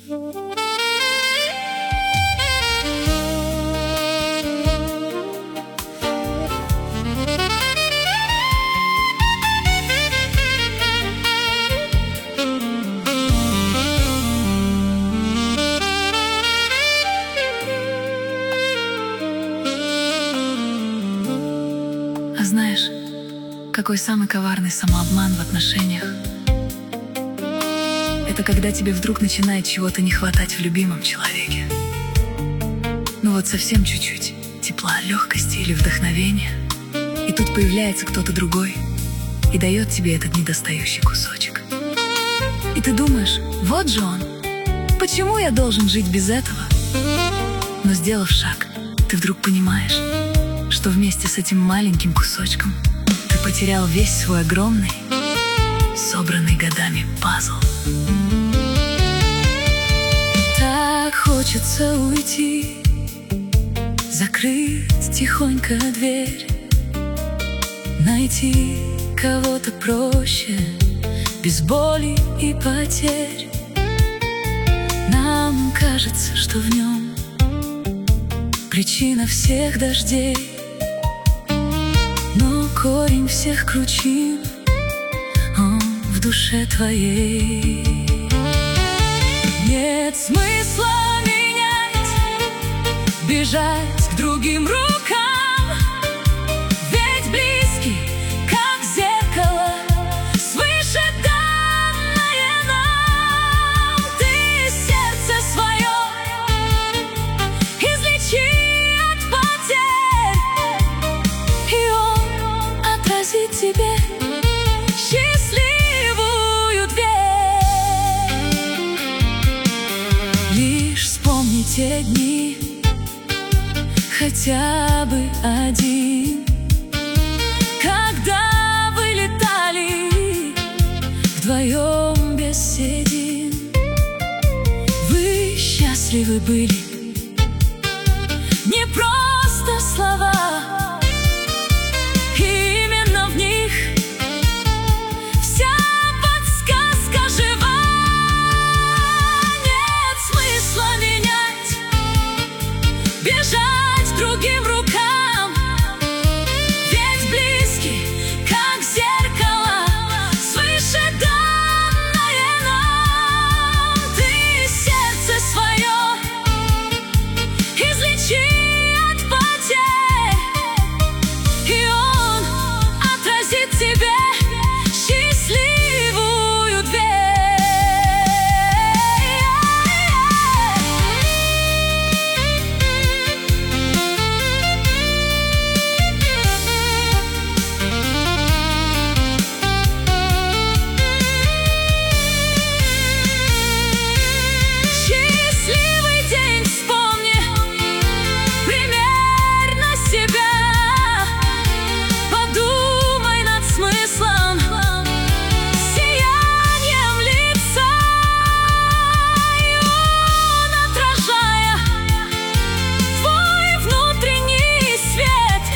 А знаешь, какой самый коварный самообман в отношениях? Это когда тебе вдруг начинает чего-то не хватать в любимом человеке. Ну вот совсем чуть-чуть тепла, легкости или вдохновения, и тут появляется кто-то другой и дает тебе этот недостающий кусочек. И ты думаешь, вот же он, почему я должен жить без этого? Но сделав шаг, ты вдруг понимаешь, что вместе с этим маленьким кусочком ты потерял весь свой огромный, собранный годами пазл. Так хочется уйти, закрыть тихонько дверь, найти кого-то проще, без боли и потерь. Нам кажется, что в нем причина всех дождей, но корень всех кручин он в душе твоей. Нет смысла менять, бежать к другим рукам, ведь близкий, как зеркало, свыше данное нам. Ты сердце свое излечи от потерь, и он отразит тебе счастливую дверь. Лишь вспомни те дни, хотя бы один, когда вы летали вдвоем без седин. Вы счастливы были, не просто слова, и именно в них вся подсказка жива. Нет смысла менять, бежать к другим рукам, ведь близкий, как зеркало, свыше данное нам. Ты сердце свое излечи от потерь, и он отразит тебе счастливую дверь. Счастливый день вспомни, примерь на себя, подумай над смыслом, сиянием лица, и он, отражая твой внутренний свет,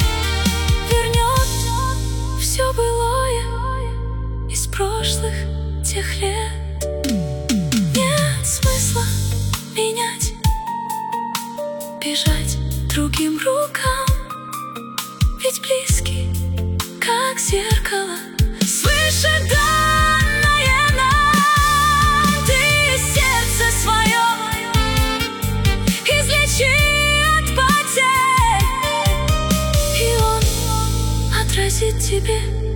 вернет все былое из прошлых тех лет. Нет смысла менять, бежать другим рукам, ведь близкий, как зеркало, свыше данное нам. Ты сердце свое излечи от потерь, и он отразит тебе